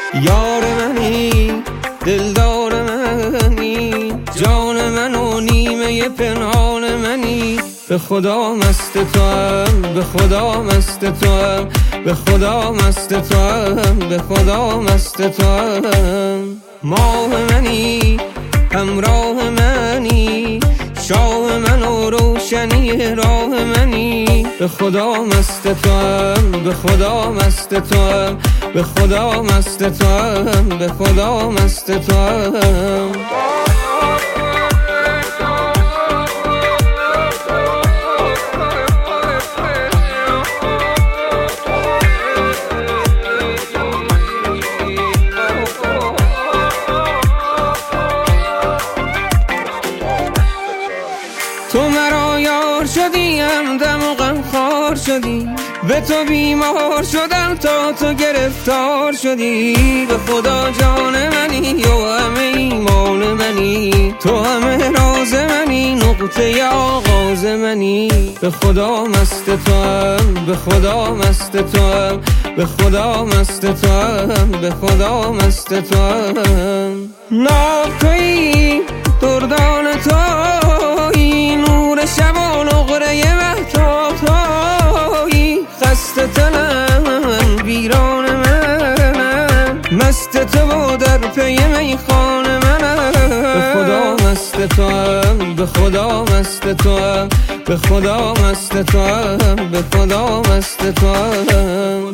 یار منی، دلدار منی، جان من و نیمه پنهان منی. به خدا مست توام، به خدا مست توام، به خدا مست توام، به خدا مست توام. ماه منی، همراه منی، شاه من و روشنی راه منی. به خدا مست توام، به خدا مست توام، به خدا مست توام، به خدا مست توام. تو مرا یار شدی، همدم و غمخوار شدی، به تو بیمار شدم تا تو گرفتار شدی. به خدا جان منی و همه ایمان منی، تو همه راز منی، نقطه آغاز منی. به خدا مست توام، به خدا مست توام، به خدا مست توام، به خدا مست توام. ناب تویی، دردان تویی، نور شب و نقره مهتاب تویی. خسته تنم، ویران منم، مست تو و در پی میخان منم. به خدا مست توام، به خدا مست توام، به خدا مست توام، به خدا مست توام.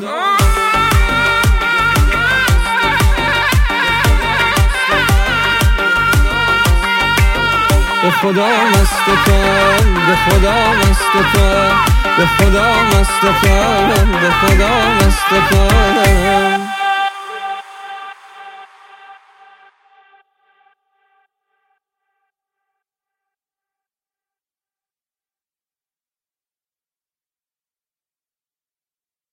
به خدا مست توام، به خدا مست توام، به خدا مست توام، به خدا مست توام.